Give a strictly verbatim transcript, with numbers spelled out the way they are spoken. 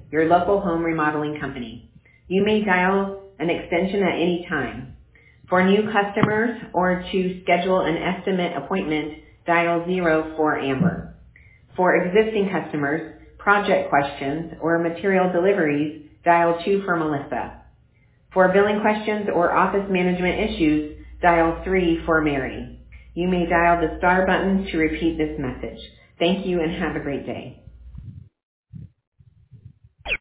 your local home remodeling company. You may dial an extension at any time. For new customers or to schedule an estimate appointment, dial zero for Amber. For existing customers, project questions, or material deliveries, dial two for Melissa. For billing questions or office management issues, dial three for Mary. You may dial the star button to repeat this message. Thank you and have a great day.